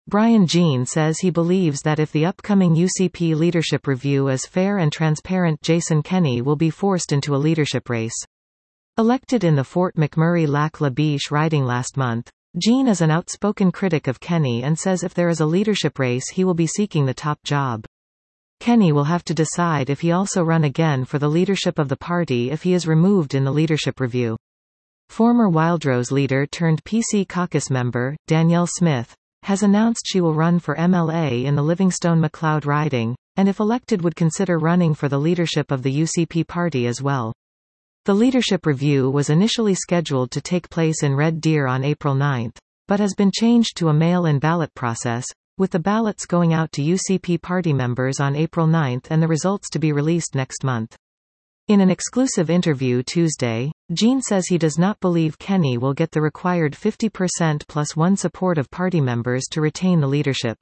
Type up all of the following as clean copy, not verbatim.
Brian Jean says he believes that if the upcoming UCP leadership review is fair and transparent, Jason Kenney will be forced into a leadership race. Elected in the Fort McMurray-Lac-La Biche riding last month, Jean is an outspoken critic of Kenney and says if there is a leadership race he will be seeking the top job. Kenney will have to decide if he also run again for the leadership of the party if he is removed in the leadership review. Former Wildrose leader turned PC caucus member, Danielle Smith, has announced she will run for MLA in the Livingstone-McLeod riding, and if elected would consider running for the leadership of the UCP party as well. The leadership review was initially scheduled to take place in Red Deer on April 9, but has been changed to a mail-in ballot process, with the ballots going out to UCP party members on April 9 and the results to be released next month. In an exclusive interview Tuesday, Jean says he does not believe Kenney will get the required 50% plus one support of party members to retain the leadership.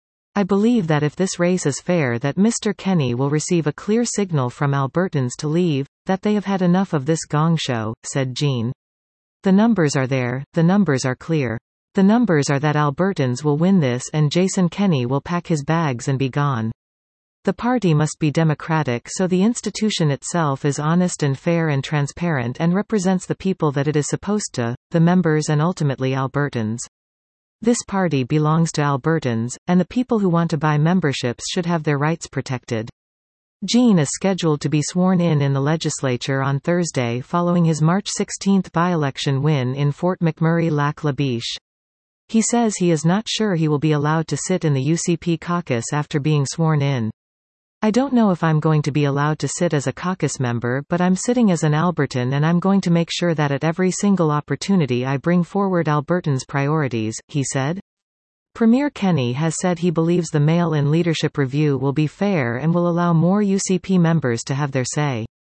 I believe that if this race is fair that Mr. Kenney will receive a clear signal from Albertans to leave, that they have had enough of this gong show, said Jean. The numbers are there, the numbers are clear. The numbers are that Albertans will win this and Jason Kenney will pack his bags and be gone. The party must be democratic so the institution itself is honest and fair and transparent and represents the people that it is supposed to, the members and ultimately Albertans. This party belongs to Albertans, and the people who want to buy memberships should have their rights protected. Jean is scheduled to be sworn in the legislature on Thursday following his March 16 by-election win in Fort McMurray-Lac-La Biche. He says he is not sure he will be allowed to sit in the UCP caucus after being sworn in. I don't know if I'm going to be allowed to sit as a caucus member, but I'm sitting as an Albertan and I'm going to make sure that at every single opportunity I bring forward Albertans' priorities, he said. Premier Kenney has said he believes the mail-in leadership review will be fair and will allow more UCP members to have their say.